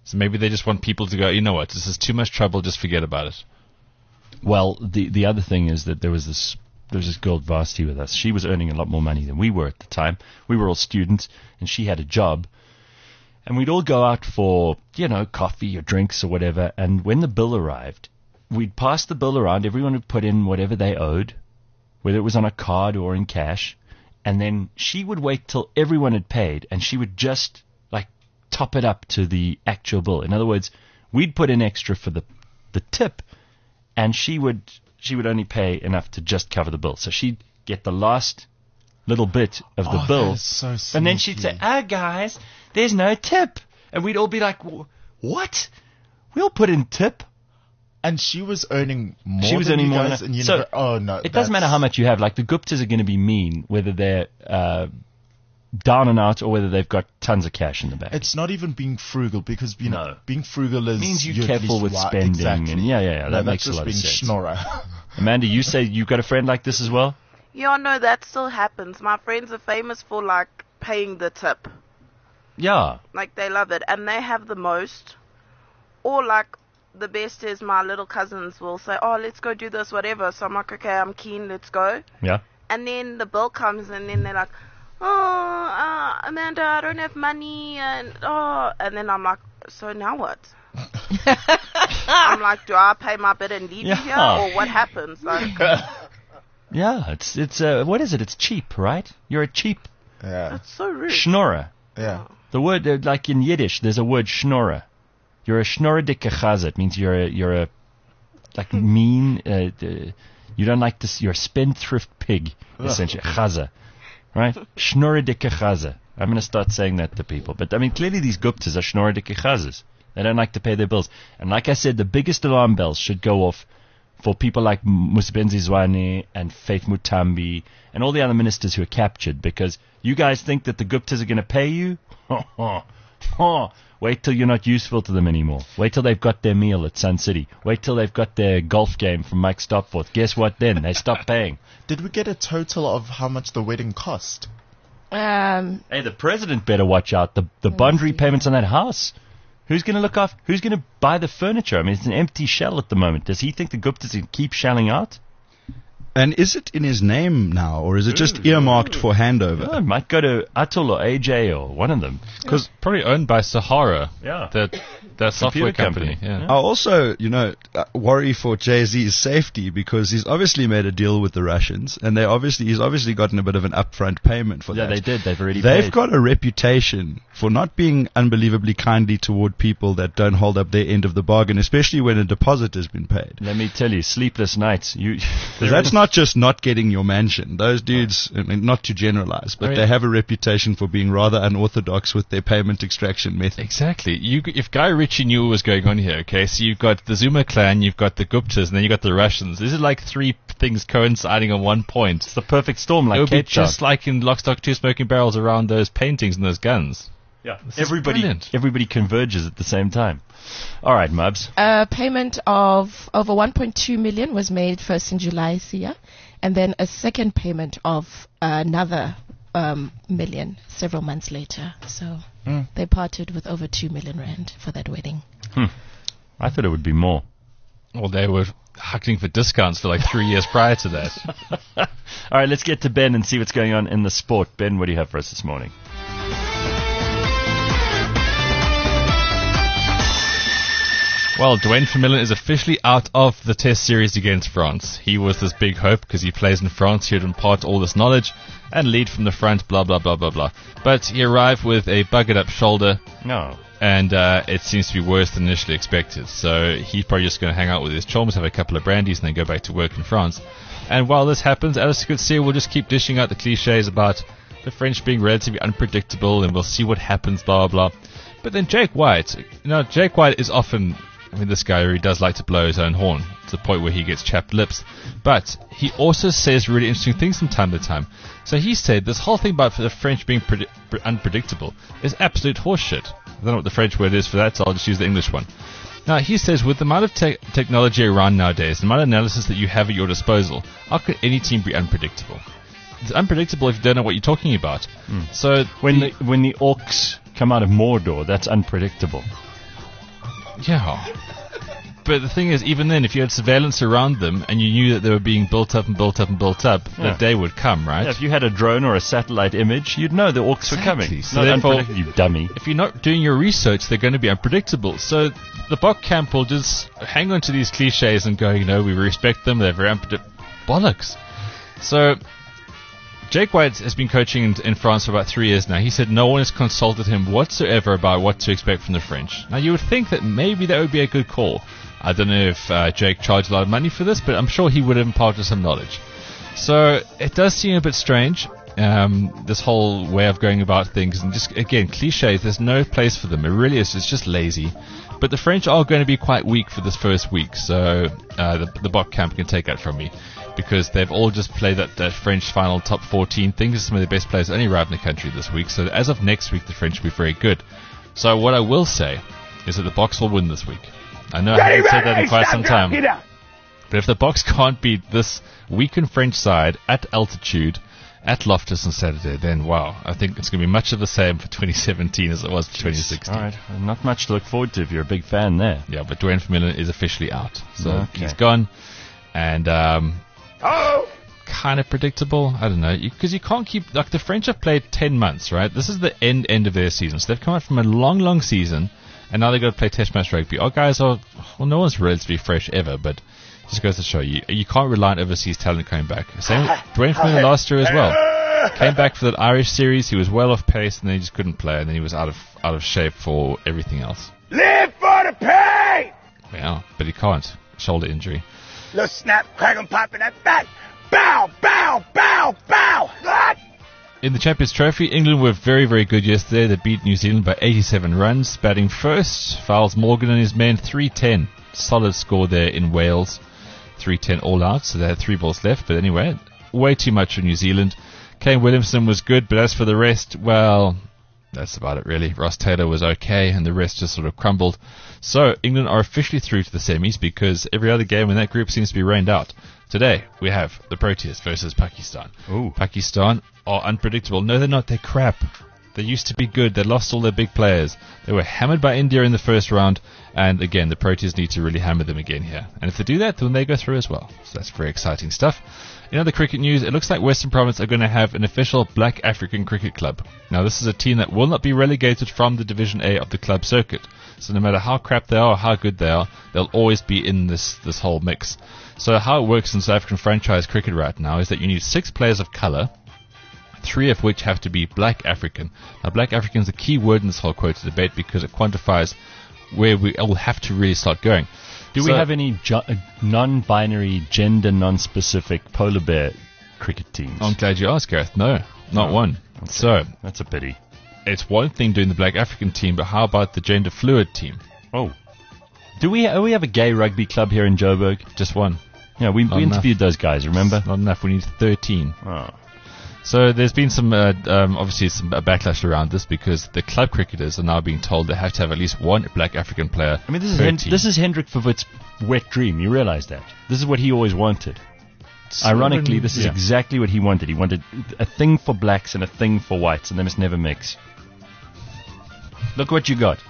So maybe they just want people to go, you know what, this is too much trouble, just forget about it. Well, the the other thing is that there was this there was this girl at varsity with us. She was earning a lot more money than we were at the time. We were all students, and she had a job. And we'd all go out for, you know, coffee or drinks or whatever. And when the bill arrived, we'd pass the bill around. Everyone would put in whatever they owed, whether it was on a card or in cash. And then she would wait till everyone had paid, and she would just, like, top it up to the actual bill. In other words, we'd put in extra for the the tip, and she would she would only pay enough to just cover the bill. So she'd get the last little bit of the Oh, bill, that is so and then she'd say, sneaky. "Ah, guys, there's no tip," and we'd all be like, "Wh- "What? We'll put in tip." And she was earning more She was than earning you more guys, than and you so never, oh no. It doesn't matter how much you have. Like, the Guptas are going to be mean, whether they're uh, down and out or whether they've got tons of cash in the bank. It's not even being frugal, because you know, No. being frugal is means you're you're at careful least with wi- spending, Exactly. and yeah, yeah, yeah, No, that that's makes a just lot of being sense. schnorrer. Amanda, you say you've got a friend like this as well? Yeah, no, that still happens. My friends are famous for, like, paying the tip. Yeah. Like, they love it. And they have the most. Or, like, the best is my little cousins will say, oh, let's go do this, whatever. So I'm like, okay, I'm keen, let's go. Yeah. And then the bill comes, and then they're like, oh, uh, Amanda, I don't have money, and oh, and then I'm like, so now what? I'm like, do I pay my bit and leave Yeah. you here, or what happens? Like, Yeah, it's it's uh, what is it? It's cheap, right? You're a cheap Yeah. that's so rude. schnorrer. Yeah. The word, uh, like in Yiddish, there's a word schnorrer. You're a schnorredike chaza. It means you're a, you're a like mean. Uh, uh, you don't like this. You're a spendthrift pig, essentially. Chaza, right? Schnorredike chaza. I'm going to start saying that to people. But I mean, clearly these Guptas are schnorredike chazas. They don't like to pay their bills. And like I said, the biggest alarm bells should go off for people like Musibenzi Zwane and Faith Mutambi and all the other ministers who are captured, because you guys think that the Guptas are going to pay you? Wait till you're not useful to them anymore. Wait till they've got their meal at Sun City. Wait till they've got their golf game from Mike Stopforth. Guess what then? They stop paying. Did we get a total of how much the wedding cost? Um, Hey, the president better watch out. The the bond repayments on that house. Who's going to look after? Who's going to buy the furniture? I mean, it's an empty shell at the moment. Does he think the Guptas can keep shelling out? And is it in his name now, or is it just earmarked for handover? Oh, it might go to Atul or A J or one of them. Because probably owned by Sahara, Yeah. that that software Computer company. company. Yeah. I also, you know, uh, worry for Jay-Z's safety, because he's obviously made a deal with the Russians, and they obviously he's obviously gotten a bit of an upfront payment for Yeah, that. they did. They've already They've paid. got a reputation for not being unbelievably kindly toward people that don't hold up their end of the bargain, especially when a deposit has been paid. Let me tell you, sleepless nights. You, Because that's not just not getting your mansion. Those dudes, I mean, not to generalize, but I mean- they have a reputation for being rather unorthodox with their payment extraction method. Exactly. You, if Guy Ritchie knew what was going on here, okay, so you've got the Zuma clan, you've got the Guptas, and then you've got the Russians. This is like three things coinciding on one point. It's the perfect storm, like it would be Cape Town. just like in Lock, Stock, Two Smoking Barrels around those paintings and those guns. Yeah, This is everybody, brilliant. everybody converges at the same time. All right, Mubs. a payment of over one point two million was made first in July this year, and then a second payment of another um, million several months later. So Mm. they parted with over two million rand for that wedding. Hmm. I thought it would be more. Well, they were huckling for discounts for like three years prior to that. All right, let's get to Ben and see what's going on in the sport. Ben, what do you have for us this morning? Well, Dwayne Vermeulen is officially out of the Test series against France. He was this big hope because he plays in France. He would impart all this knowledge and lead from the front, blah, blah, blah, blah, blah. But he arrived with a buggered-up shoulder. No. And uh, it seems to be worse than initially expected. So he's probably just going to hang out with his chums, have a couple of brandies, and then go back to work in France. And while this happens, Alice Coetzee will just keep dishing out the cliches about the French being relatively unpredictable, and we'll see what happens, blah, blah, blah. But then Jake White, you know, Jake White is often... I mean, this guy really does like to blow his own horn to the point where he gets chapped lips. But he also says really interesting things from time to time. So he said this whole thing about the French being predi- pre- unpredictable is absolute horseshit. I don't know what the French word is for that, so I'll just use the English one. Now, he says with the amount of te- technology around nowadays, the amount of analysis that you have at your disposal, how could any team be unpredictable? It's unpredictable if you don't know what you're talking about. Mm. So when the, the, when the orcs come out of Mordor, that's unpredictable. Yeah. But the thing is, even then, if you had surveillance around them and you knew that they were being built up and built up and built up, Yeah. the day would come, right? Yeah, if you had a drone or a satellite image, you'd know the orcs were coming. So Not therefore, unpredictable, you dummy. if you're not doing your research, they're going to be unpredictable. So the Bok camp will just hang on to these cliches and go, you know, we respect them, they're very unpredictable. Bollocks. So Jake White has been coaching in, in France for about three years now. He said no one has consulted him whatsoever about what to expect from the French. Now, you would think that maybe that would be a good call. I don't know if uh, Jake charged a lot of money for this, but I'm sure he would have imparted some knowledge. So it does seem a bit strange, um, this whole way of going about things. And just, again, cliches, there's no place for them. It really is. It's just lazy. But the French are going to be quite weak for this first week, so uh, the, the Bok camp can take that from me. Because they've all just played that, that French final top fourteen thing. This is some of the best players only arrived in the country this week. So as of next week, the French will be very good. So what I will say is that the Boks will win this week. I know I haven't said that in quite some time. But if the Boks can't beat this weakened French side at altitude, at Loftus on Saturday, then wow, I think it's going to be much of the same for twenty seventeen as it was for twenty sixteen. All right, not much to look forward to if you're a big fan there. Yeah, but Dwayne Vermeulen is officially out. So Okay. he's gone. And um, kind of predictable. I don't know. Because you, you can't keep... Like, the French have played ten months, right? This is the end end of their season. So they've come out from a long, long season, and now they've got to play test match rugby. Our guys are... Well, no one's relatively fresh ever, but it just goes to show you. You can't rely on overseas talent coming back. Same with Dwayne Vermeulen last year as well. Came back for that Irish series. He was well off pace, and then he just couldn't play, and then he was out of out of shape for everything else. Live for the pain! Yeah, but he can't. Shoulder injury. Little snap, crack and pop in that back. Bow, bow, bow, bow. Ah! In the Champions Trophy, England were very, very good yesterday. They beat New Zealand by eighty-seven runs. Batting first, Fowles Morgan and his men, three ten. Solid score there in Wales. three ten all out, so they had three balls left. But anyway, way too much for New Zealand. Kane Williamson was good, but as for the rest, well, that's about it really. Ross Taylor was okay, and the rest just sort of crumbled. So, England are officially through to the semis because every other game in that group seems to be rained out. Today, we have the Proteas versus Pakistan. Ooh. Pakistan are unpredictable. No, they're not. They're crap. They used to be good. They lost all their big players. They were hammered by India in the first round, and again, the Proteas need to really hammer them again here. And if they do that, then they go through as well. So that's very exciting stuff. In other cricket news, it looks like Western Province are going to have an official Black African Cricket Club. Now, this is a team that will not be relegated from the Division A of the club circuit. So no matter how crap they are or how good they are, they'll always be in this, this whole mix. So how it works in South African franchise cricket right now is that you need six players of colour, three of which have to be Black African. Now, Black African is a key word in this whole quota debate because it quantifies where we will have to really start going. Do So- we have any jo- uh, non-binary, gender non-specific polar bear cricket teams? I'm glad you asked, Gareth. No, not Oh, one. okay. So, That's a pity. it's one thing doing the Black African team, but how about the gender fluid team? Oh. Do we, uh, we have a gay rugby club here in Joburg? Just one. Yeah, we, Not we enough. interviewed those guys, remember? Not enough. We need thirteen. Oh. So there's been some, uh, um, obviously some uh, backlash around this because the club cricketers are now being told they have to have at least one Black African player. I mean, this is per Hen- team. this is Hendrik Verwoerd's wet dream. You realize that? This is what he always wanted. Ironically, this is Yeah. exactly what he wanted. He wanted a thing for blacks and a thing for whites, and they must never mix. Look what you got.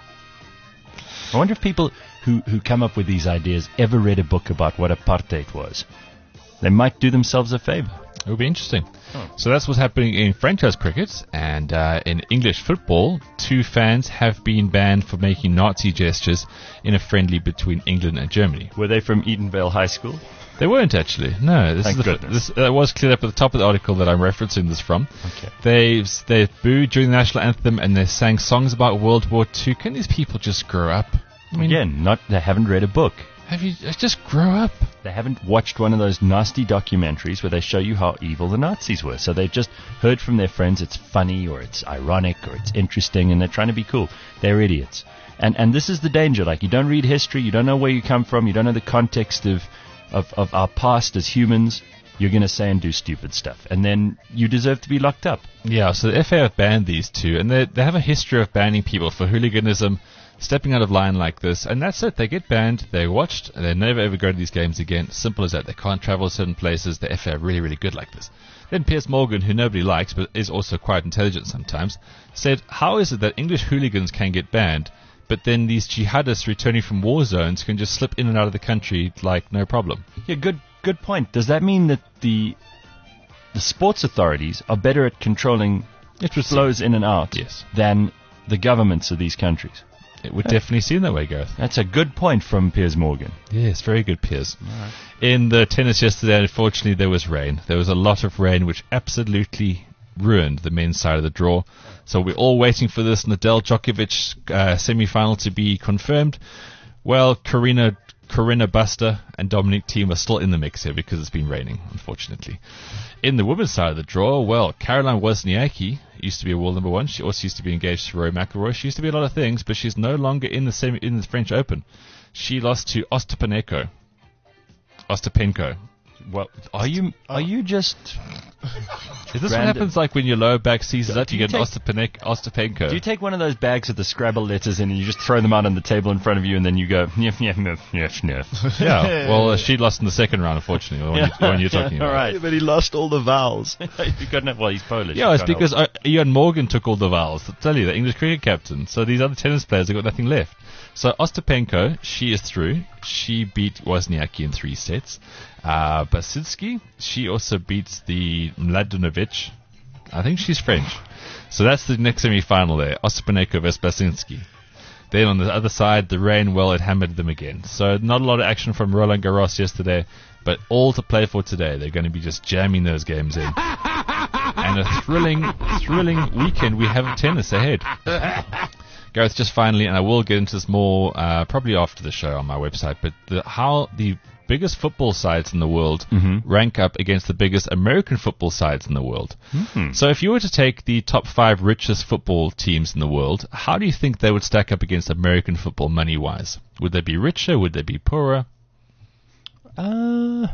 I wonder if people who, who come up with these ideas ever read a book about what apartheid was. They might do themselves a favor. It would be interesting. So that's what's happening in franchise cricket, and uh, in English football, two fans have been banned for making Nazi gestures in a friendly between England and Germany. Were they from Edenvale High School? They weren't actually. No, this Thank is the, f- goodness. this uh, was cleared up at the top of the article that I'm referencing this from. Okay. They they booed during the national anthem and they sang songs about World War Two. Can these people just grow up? I mean, Again, not they haven't read a book. have you uh, just grow up? They haven't watched one of those nasty documentaries where they show you how evil the Nazis were. So they've just heard from their friends it's funny or it's ironic or it's interesting and they're trying to be cool. They're idiots. And and this is the danger. Like, you don't read history, you don't know where you come from, you don't know the context of, of, of our past as humans. You're going to say and do stupid stuff. And then you deserve to be locked up. Yeah, so the F A have banned these two, and they they have a history of banning people for hooliganism, stepping out of line like this, and that's it. They get banned, they're watched, and they never ever go to these games again. Simple as that. They can't travel to certain places. The F A are really, really good like this. Then Piers Morgan, who nobody likes, but is also quite intelligent sometimes, said, how is it that English hooligans can get banned, but then these jihadists returning from war zones can just slip in and out of the country like no problem. Yeah, good good point. Does that mean that the the sports authorities are better at controlling flows in and out yes. than the governments of these countries? It would definitely seem that way, Gareth. That's a good point from Piers Morgan. Yes, very good, Piers. Right. In the tennis yesterday, unfortunately, there was rain. There was a lot of rain, which absolutely ruined the men's side of the draw. So we're all waiting for this Nadal Djokovic uh, semi-final to be confirmed. Well, Karina Corinna Buster and Dominic Thiem are still in the mix here because it's been raining, unfortunately. In the women's side of the draw, well, Caroline Wozniacki used to be a world number one. She also used to be engaged to Rory McIlroy. She used to be a lot of things, but she's no longer in the semi, in the French Open. She lost to Ostapenko. Ostapenko. Well, are you are you just? Is this random? what happens like when your lower back seizes up? You you get an take- Ostapenko. Ostapenko. Do you take one of those bags with the Scrabble letters in and you just throw them out on the table in front of you and then you go, nyef, nyef, nyef, nyef, nyef. Yeah, well, uh, she lost in the second round, unfortunately, the one, you, the one you're talking about. All right. But he lost all the vowels. you got enough, well, he's Polish. Yeah, You it's can't because help. uh, Ian Morgan took all the vowels. I tell you, the English cricket captain. So these other tennis players have got nothing left. So Ostapenko, she is through. She beat Wozniacki in three sets. Uh, Basinski, she also beats the Mladenovic. I think she's French. So that's the next semi-final there. Ostapenko versus Basinski. Then on the other side, the rain, well, it hammered them again. So not a lot of action from Roland Garros yesterday, but all to play for today. They're going to be just jamming those games in. And a thrilling, thrilling weekend we have of tennis ahead. Gareth, just finally, and I will get into this more uh, probably after the show on my website, but the, how the biggest football sides in the world Mhm. rank up against the biggest American football sides in the world. Mhm. So if you were to take the top five richest football teams in the world, how do you think they would stack up against American football money-wise? Would they be richer? Would they be poorer? Uh,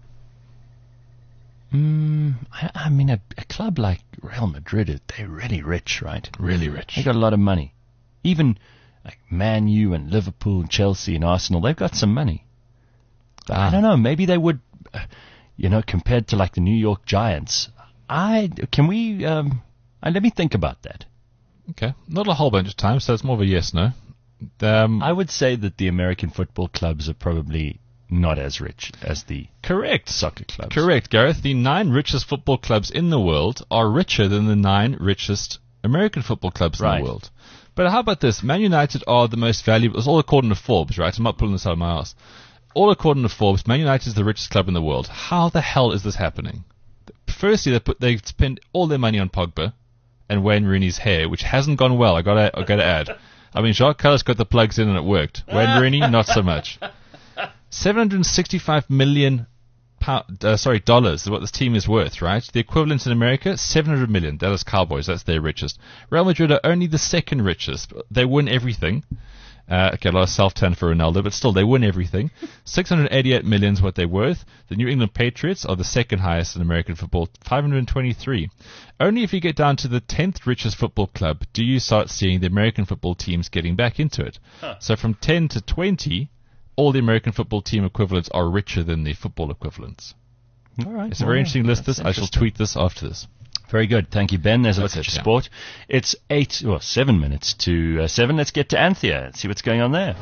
mm, I, I mean, a, a club like Real Madrid, they're really rich, right? Really rich. They got a lot of money. Even like Man U and Liverpool and Chelsea and Arsenal, they've got some money. But I don't know. Maybe they would, uh, you know, compared to like the New York Giants. I can we um, uh, let me think about that. Okay, not a whole bunch of time, so it's more of a yes, no. Um, I would say that the American football clubs are probably not as rich as the correct soccer clubs. Correct, Gareth. The nine richest football clubs in the world are richer than the nine richest American football clubs Right. in the world. But how about this? Man United are the most valuable. It's all according to Forbes, right? I'm not pulling this out of my ass. All according to Forbes, Man United is the richest club in the world. How the hell is this happening? Firstly, they put they spend all their money on Pogba and Wayne Rooney's hair, which hasn't gone well. I got to I got to add. I mean, Jacques Callas got the plugs in and it worked. Wayne Rooney, not so much. seven hundred sixty-five million pound, uh, sorry, dollars is what this team is worth, right? The equivalent in America, seven hundred million. Dallas Cowboys, that's their richest. Real Madrid are only the second richest. They win everything. Uh, okay, a lot of self-turn for Ronaldo, but still, they win everything. six hundred eighty-eight million is what they're worth. The New England Patriots are the second highest in American football, five hundred twenty-three. Only if you get down to the tenth richest football club do you start seeing the American football teams getting back into it. Huh. So from ten to twenty, all the American football team equivalents are richer than the football equivalents. All right. It's a well, very interesting list, that's this. I shall interesting. tweet this after this. Very good. Thank you, Ben. There's a That's look at it, your yeah. sport. It's eight, or seven minutes to uh, seven. Let's get to Anthea and see what's going on there.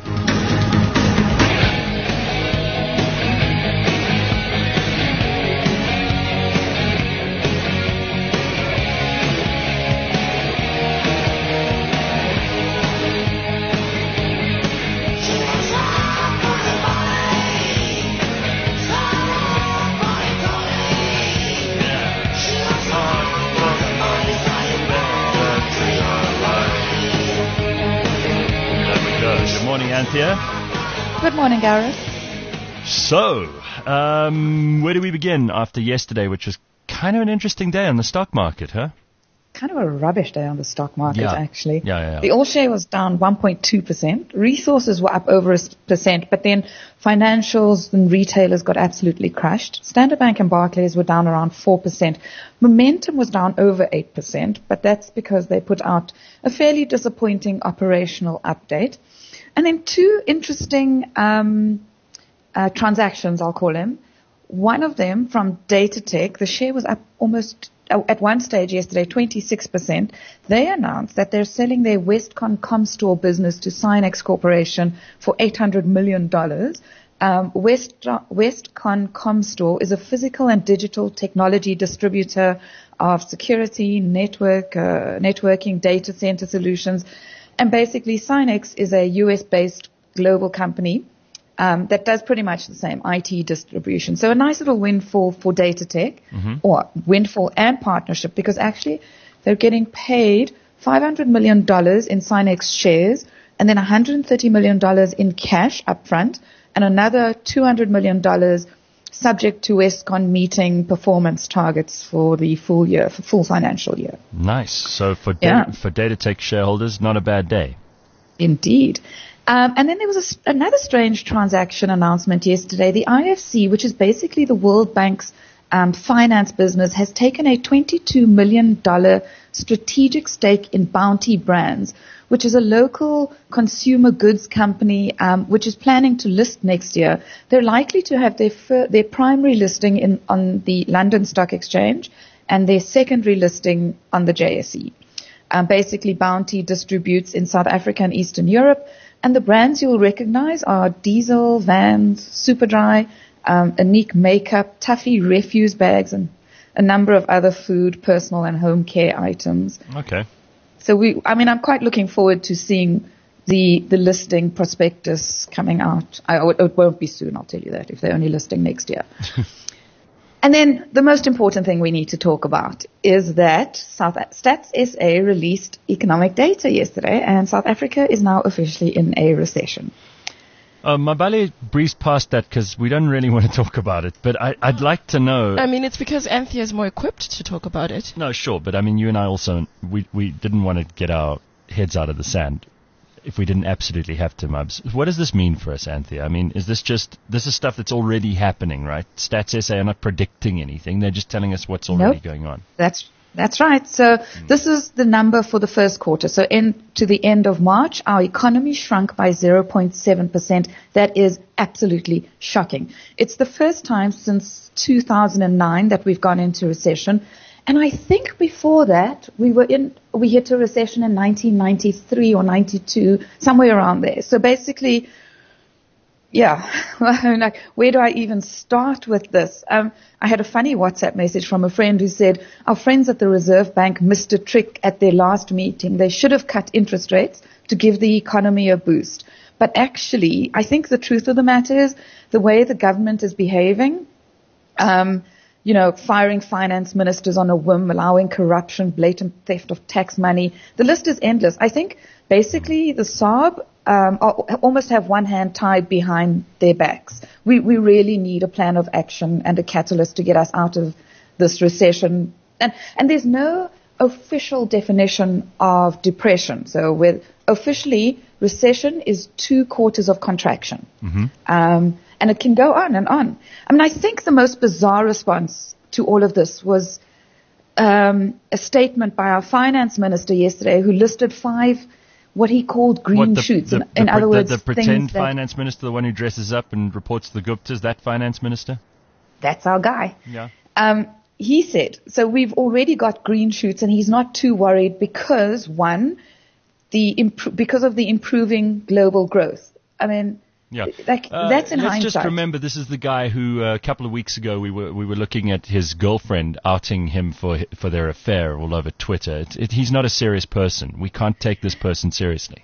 Good morning, Anthea. Good morning, Gareth. So, um, where do we begin after yesterday, which was kind of an interesting day on the stock market, huh? Kind of a rubbish day on the stock market, Yeah. actually. Yeah, yeah, yeah. The all share was down one point two percent. Resources were up over a s- percent, but then financials and retailers got absolutely crushed. Standard Bank and Barclays were down around four percent. Momentum was down over eight percent, but that's because they put out a fairly disappointing operational update. And then two interesting um, uh, transactions, I'll call them. One of them from Datatech, the share was up almost uh, at one stage yesterday, twenty-six percent. They announced that they're selling their Westcon Comstore business to Synex Corporation for eight hundred million dollars. Um, West, Westcon Comstore is a physical and digital technology distributor of security, network, uh, networking, data center solutions. And basically, Synex is a U S-based global company um, that does pretty much the same I T distribution. So a nice little windfall for Datatech, Mm-hmm. or windfall and partnership, because actually they're getting paid five hundred million dollars in Synex shares and then one hundred thirty million dollars in cash up front and another two hundred million dollars subject to Westcon meeting performance targets for the full year, for full financial year. Nice. So for Yeah. data, for Datatech shareholders, not a bad day. Indeed. Um, and then there was a s another strange transaction announcement yesterday. The I F C, which is basically the World Bank's um, finance business, has taken a twenty-two million dollars strategic stake in Bounty Brands, which is a local consumer goods company um, which is planning to list next year. They're likely to have their fir- their primary listing in on the London Stock Exchange and their secondary listing on the J S E. Um, basically, Bounty distributes in South Africa and Eastern Europe, and the brands you'll recognize are Diesel, Vans, Superdry, um, Unique Makeup, Tuffy refuse bags, and a number of other food, personal, and home care items. Okay. So we, I mean, I'm quite looking forward to seeing the the listing prospectus coming out. I, it won't be soon, I'll tell you that, if they're only listing next year. And then the most important thing we need to talk about is that South Stats S A released economic data yesterday, and South Africa is now officially in a recession. Uh, Mabale breezed past that because we don't really want to talk about it, but I, I'd like to know. I mean, it's because Anthea is more equipped to talk about it. No, sure, but I mean, you and I also, we, we didn't want to get our heads out of the sand if we didn't absolutely have to, Mubs. What does this mean for us, Anthea? I mean, is this just, this is stuff that's already happening, right? Stats S A are not predicting anything. They're just telling us what's already Nope. going on. That's That's right. So this is the number for the first quarter. So in, to the end of March, our economy shrunk by zero point seven percent. That is absolutely shocking. It's the first time since two thousand nine that we've gone into recession. And I think before that, we were in, we hit a recession in nineteen ninety-three or ninety-two, somewhere around there. So basically, yeah, like, where do I even start with this? Um, I had a funny WhatsApp message from a friend who said, our friends at the Reserve Bank missed a trick at their last meeting. They should have cut interest rates to give the economy a boost. But actually, I think the truth of the matter is the way the government is behaving, um, you know, firing finance ministers on a whim, allowing corruption, blatant theft of tax money. The list is endless. I think basically the S A R B um, almost have one hand tied behind their backs. We, we really need a plan of action and a catalyst to get us out of this recession. And, and there's no official definition of depression. So with officially, recession is two quarters of contraction. Mm-hmm. Um, and it can go on and on. I mean, I think the most bizarre response to all of this was um, a statement by our finance minister yesterday who listed five what he called green What, the, shoots. the, in, in the, other the, words, the pretend things that, finance minister, the one who dresses up and reports to the Guptas, that finance minister? that's our guy. Yeah. Um, he said, so we've already got green shoots, and he's not too worried because, one, the imp- because of the improving global growth. I mean, Yeah, like, Uh, that's in let's hindsight. just remember this is the guy who uh, a couple of weeks ago we were we were looking at his girlfriend outing him for for their affair all over Twitter. It, it, he's not a serious person. We can't take this person seriously.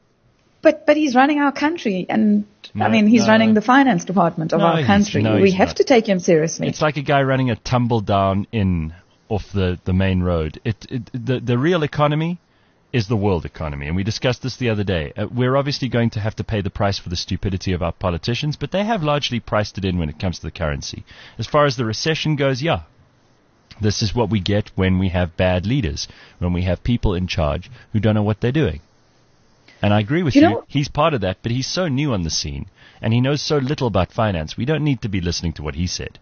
But but he's running our country, and No, I mean he's no. running the finance department of No, our he's- country. no, we he's have not. to take him seriously. It's like a guy running a tumble down inn off the, the main road. It, it the the real economy is the world economy, and we discussed this the other day. Uh, we're obviously going to have to pay the price for the stupidity of our politicians, but they have largely priced it in when it comes to the currency. As far as the recession goes, yeah. This is what we get when we have bad leaders, when we have people in charge who don't know what they're doing. And I agree with You you. know- He's part of that, but he's so new on the scene, and he knows so little about finance. We don't need to be listening to what he said.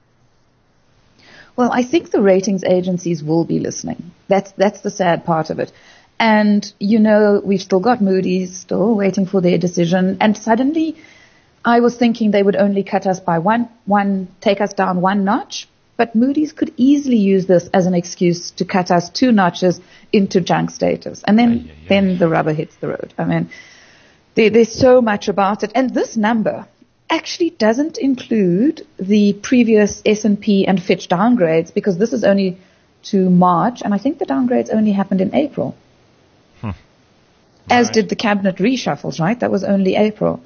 Well, I think the ratings agencies will be listening. That's that's the sad part of it. And, you know, we've still got Moody's still waiting for their decision. And suddenly I was thinking they would only cut us by one, one, take us down one notch. But Moody's could easily use this as an excuse to cut us two notches into junk status. And then, aye, aye, then aye. the rubber hits the road. I mean, there, there's so much about it. And this number actually doesn't include the previous S and P and Fitch downgrades, because this is only to March, and I think the downgrades only happened in April. Hmm. As right. did the cabinet reshuffles, right? That was only April.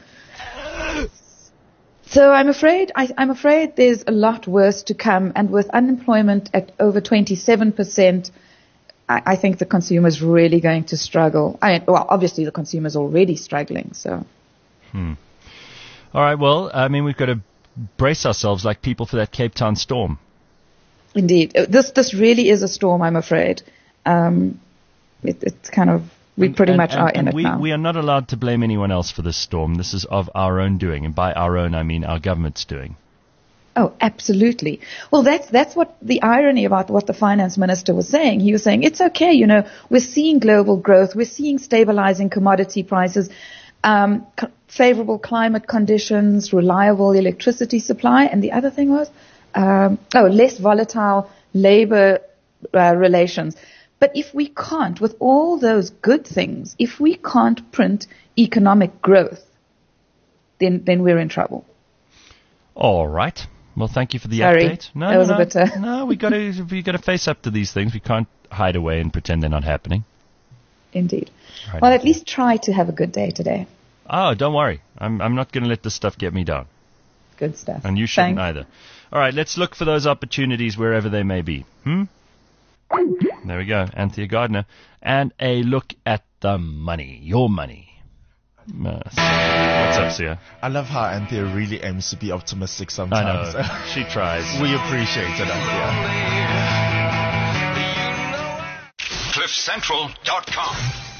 So I'm afraid, I, I'm afraid there's a lot worse to come, and with unemployment at over twenty-seven percent, I, I think the consumer's really going to struggle. I mean, well, obviously the consumer's already struggling, so. Hmm. All right, well, I mean, we've got to brace ourselves like people for that Cape Town storm. Indeed. This this really is a storm, I'm afraid. Um, it, it's kind of, we and, pretty and, much and, are and in it we, now. We are not allowed to blame anyone else for this storm. This is of our own doing, and by our own, I mean our government's doing. Oh, absolutely. Well, that's that's what the irony about what the finance minister was saying. He was saying, it's okay, you know, we're seeing global growth, we're seeing stabilizing commodity prices, um, co- favorable climate conditions, reliable electricity supply, and the other thing was, um, oh, less volatile labor uh, relations. But if we can't, with all those good things, if we can't print economic growth, then then we're in trouble. All right. Well, thank you for the Sorry, update. No, that no, was no. a bit. Uh, no, we got to we got to face up to these things. We can't hide away and pretend they're not happening. Indeed. Right, well, okay. At least try to have a good day today. Oh, don't worry. I'm I'm not going to let this stuff get me down. Good stuff. And you shouldn't Thanks. either. All right, let's look for those opportunities wherever they may be. Hmm? There we go, Anthea Gardner. And a look at the money, your money. Uh, what's up, Sia? I love how Anthea really aims to be optimistic sometimes. I know. She tries. We appreciate it, Anthea. cliff central dot com